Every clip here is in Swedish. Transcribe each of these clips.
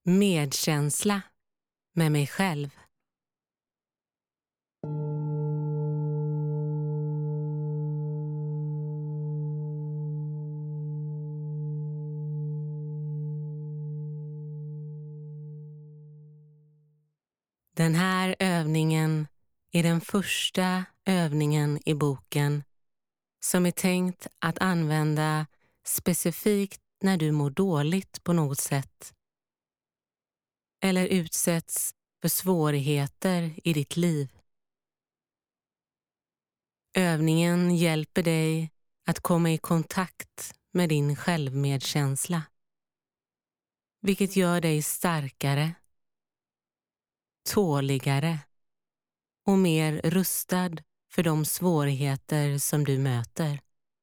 Medkänsla med mig själv. Den här övningen är den första övningen i boken som är tänkt att använda specifikt när du mår dåligt på något sätt eller utsätts för svårigheter i ditt liv. Övningen hjälper dig att komma i kontakt med din självmedkänsla, vilket gör dig starkare, tåligare och mer rustad för de svårigheter som du möter.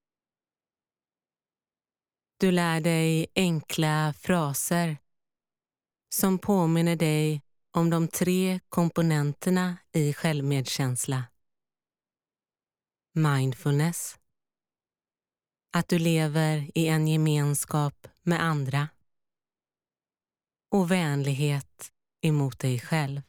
Du lär dig enkla fraser som påminner dig om de 3 komponenterna i självmedkänsla. Mindfulness, att du lever i en gemenskap med andra, och vänlighet emot dig själv.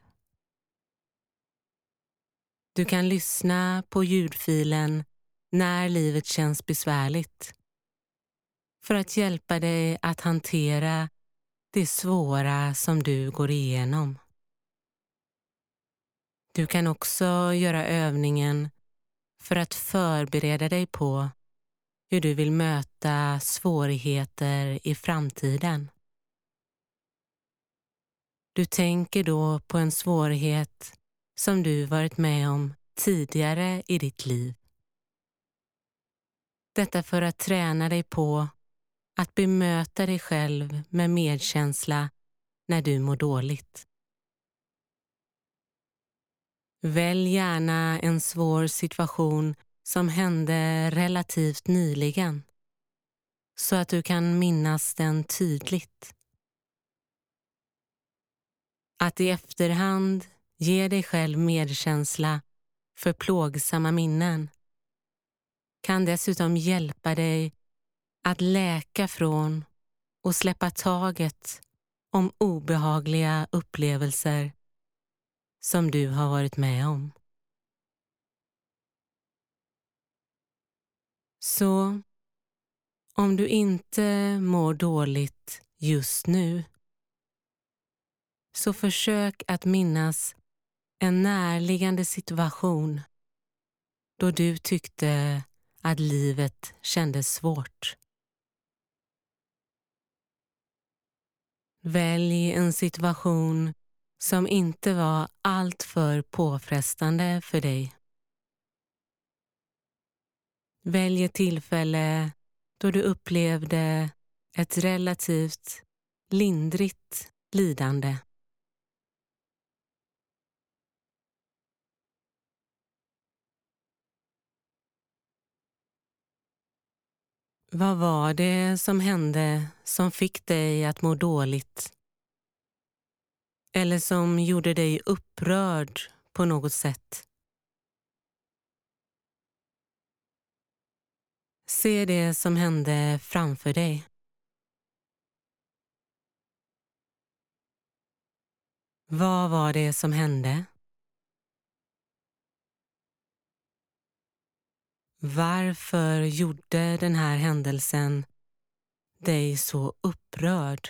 Du kan lyssna på ljudfilen när livet känns besvärligt för att hjälpa dig att hantera det svåra som du går igenom. Du kan också göra övningen för att förbereda dig på hur du vill möta svårigheter i framtiden. Du tänker då på en svårighet som du varit med om tidigare i ditt liv. Detta för att träna dig på att bemöta dig själv med medkänsla när du mår dåligt. Välj gärna en svår situation som hände relativt nyligen, så att du kan minnas den tydligt. Att i efterhand ge dig själv medkänsla för plågsamma minnen kan dessutom hjälpa dig att läka från och släppa taget om obehagliga upplevelser som du har varit med om. Så om du inte mår dåligt just nu, så försök att minnas en närliggande situation då du tyckte att livet kändes svårt. Välj en situation som inte var alltför påfrestande för dig. Välj ett tillfälle då du upplevde ett relativt lindrigt lidande. Vad var det som hände som fick dig att må dåligt? Eller som gjorde dig upprörd på något sätt? Se det som hände framför dig. Vad var det som hände? Varför gjorde den här händelsen dig så upprörd?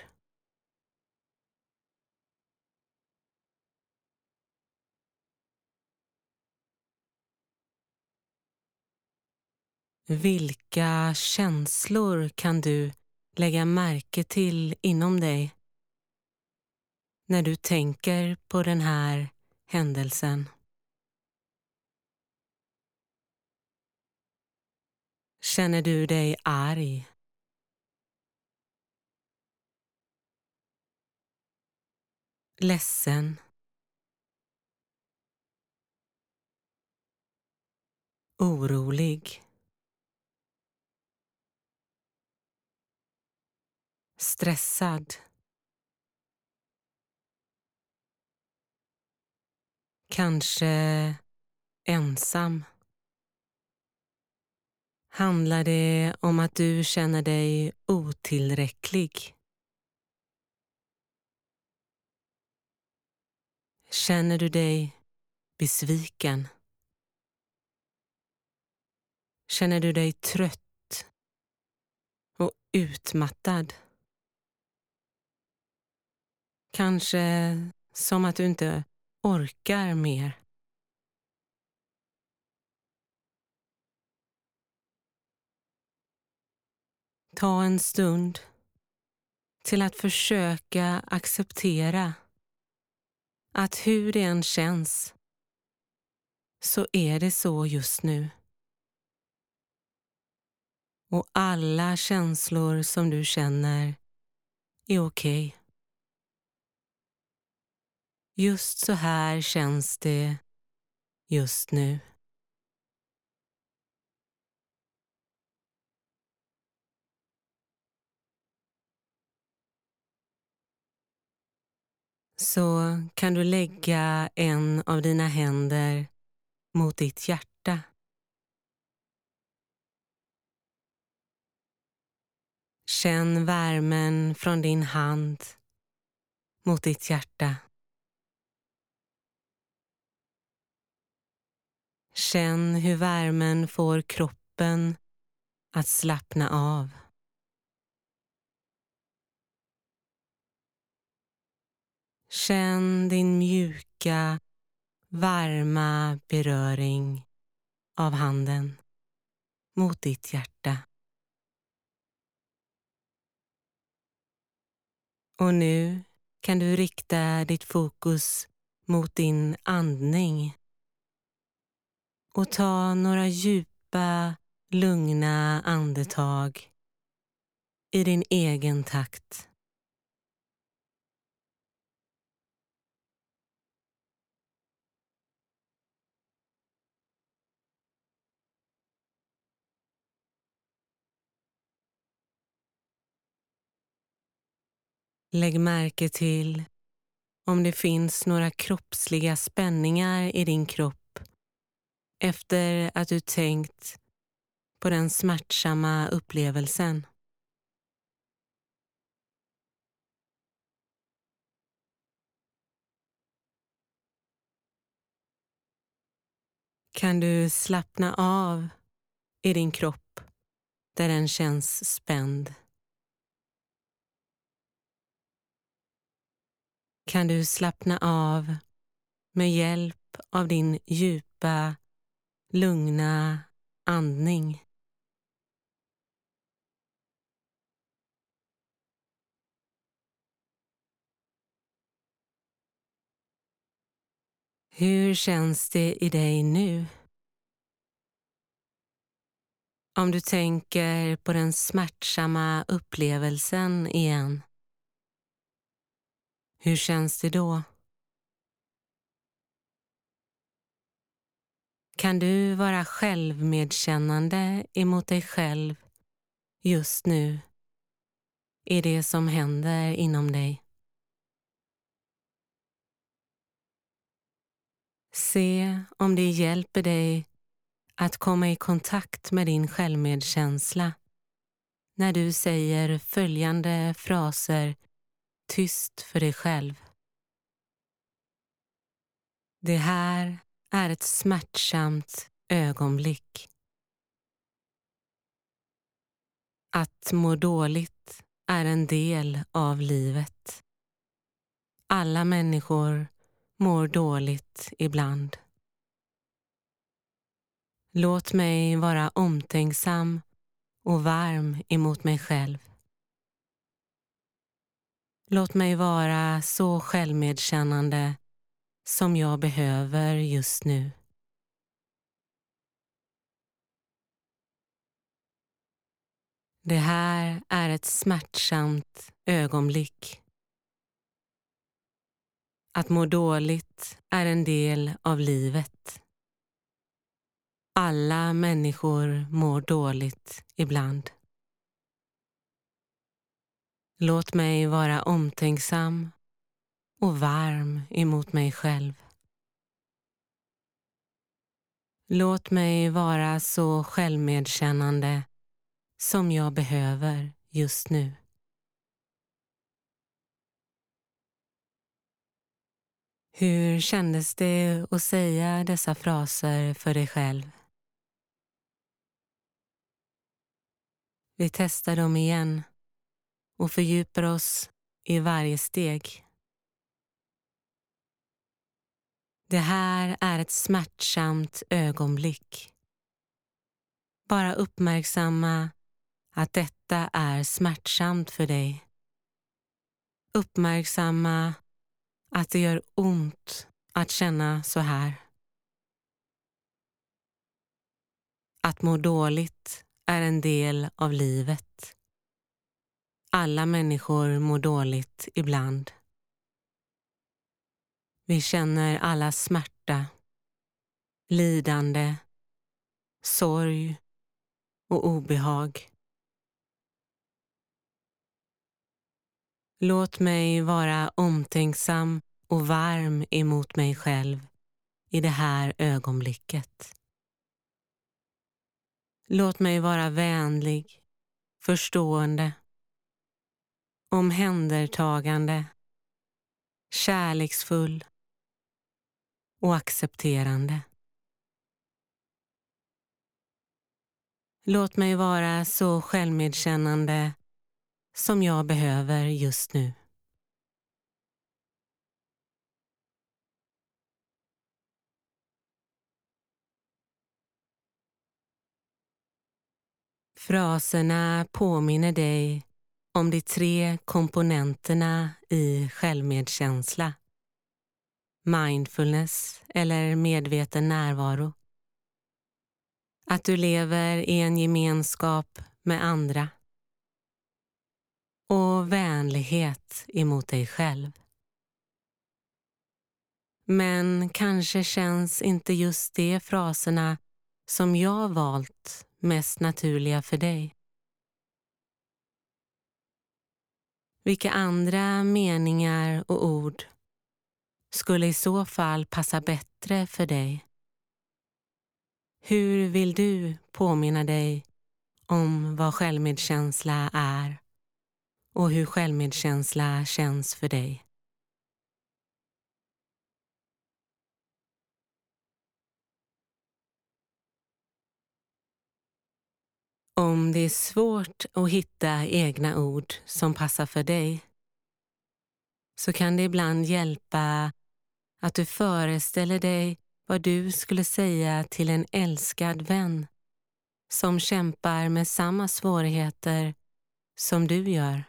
Vilka känslor kan du lägga märke till inom dig när du tänker på den här händelsen? Känner du dig arg? Ledsen? Orolig? Stressad? Kanske ensam? Handlar det om att du känner dig otillräcklig? Känner du dig besviken? Känner du dig trött och utmattad? Kanske som att du inte orkar mer. Ta en stund till att försöka acceptera att hur det än känns så är det så just nu. Och alla känslor som du känner är okej. Just så här känns det just nu. Så kan du lägga en av dina händer mot ditt hjärta. Känn värmen från din hand mot ditt hjärta. Känn hur värmen får kroppen att slappna av. Känn din mjuka, varma beröring av handen mot ditt hjärta. Och nu kan du rikta ditt fokus mot din andning och ta några djupa, lugna andetag i din egen takt. Lägg märke till om det finns några kroppsliga spänningar i din kropp efter att du tänkt på den smärtsamma upplevelsen. Kan du slappna av i din kropp där den känns spänd? Kan du slappna av med hjälp av din djupa, lugna andning? Hur känns det i dig nu? Om du tänker på den smärtsamma upplevelsen igen, hur känns det då? Kan du vara självmedkännande emot dig själv just nu i det som händer inom dig? Se om det hjälper dig att komma i kontakt med din självmedkänsla när du säger följande fraser tyst för dig själv. Det här är ett smärtsamt ögonblick. Att må dåligt är en del av livet. Alla människor mår dåligt ibland. Låt mig vara omtänksam och varm emot mig själv. Låt mig vara så självmedkännande som jag behöver just nu. Det här är ett smärtsamt ögonblick. Att må dåligt är en del av livet. Alla människor mår dåligt ibland. Låt mig vara omtänksam och varm emot mig själv. Låt mig vara så självmedkännande som jag behöver just nu. Hur kändes det att säga dessa fraser för dig själv? Vi testar dem igen och fördjupar oss i varje steg. Det här är ett smärtsamt ögonblick. Bara uppmärksamma att detta är smärtsamt för dig. Uppmärksamma att det gör ont att känna så här. Att må dåligt är en del av livet. Alla människor mår dåligt ibland. Vi känner alla smärta, lidande, sorg och obehag. Låt mig vara omtänksam och varm emot mig själv i det här ögonblicket. Låt mig vara vänlig, förstående, omhändertagande, kärleksfull och accepterande. Låt mig vara så självmedkännande som jag behöver just nu. Fraserna påminner dig om de 3 komponenterna i självmedkänsla. Mindfulness eller medveten närvaro. Att du lever i en gemenskap med andra. Och vänlighet emot dig själv. Men kanske känns inte just de fraserna som jag valt mest naturliga för dig. Vilka andra meningar och ord skulle i så fall passa bättre för dig? Hur vill du påminna dig om vad självmedkänsla är och hur självmedkänsla känns för dig? Om det är svårt att hitta egna ord som passar för dig så kan det ibland hjälpa att du föreställer dig vad du skulle säga till en älskad vän som kämpar med samma svårigheter som du gör.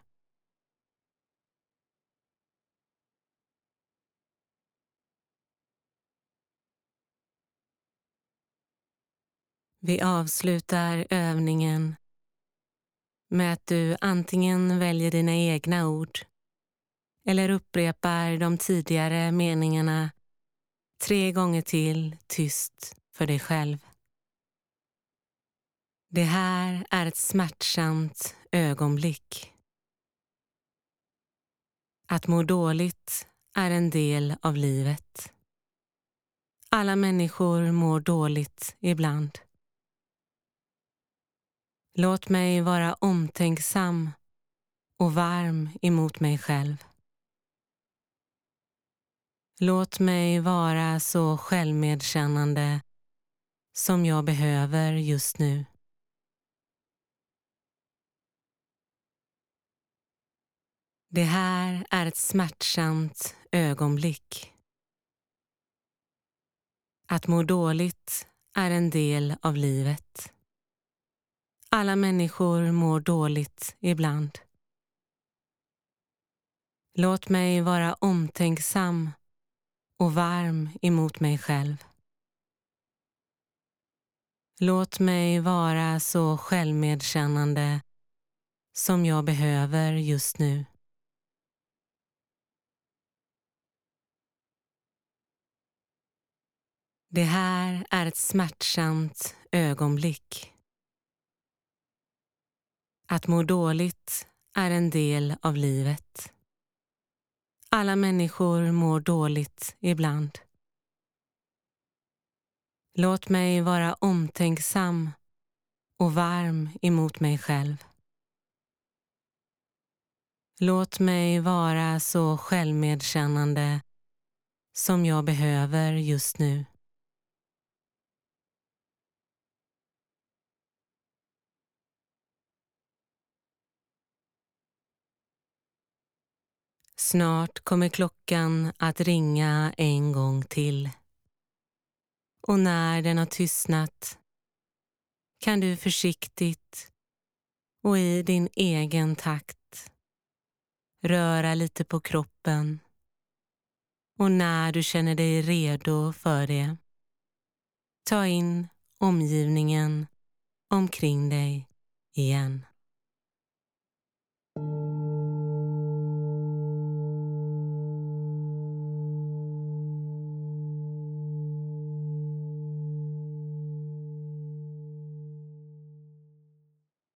Vi avslutar övningen med att du antingen väljer dina egna ord eller upprepar de tidigare meningarna 3 gånger till tyst för dig själv. Det här är ett smärtsamt ögonblick. Att må dåligt är en del av livet. Alla människor mår dåligt ibland. Låt mig vara omtänksam och varm emot mig själv. Låt mig vara så självmedkännande som jag behöver just nu. Det här är ett smärtsamt ögonblick. Att må dåligt är en del av livet. Alla människor mår dåligt ibland. Låt mig vara omtänksam och varm emot mig själv. Låt mig vara så självmedkännande som jag behöver just nu. Det här är ett smärtsamt ögonblick. Att må dåligt är en del av livet. Alla människor mår dåligt ibland. Låt mig vara omtänksam och varm emot mig själv. Låt mig vara så självmedkännande som jag behöver just nu. Snart kommer klockan att ringa en gång till. Och när den har tystnat kan du försiktigt och i din egen takt röra lite på kroppen. Och när du känner dig redo för det, ta in omgivningen omkring dig igen.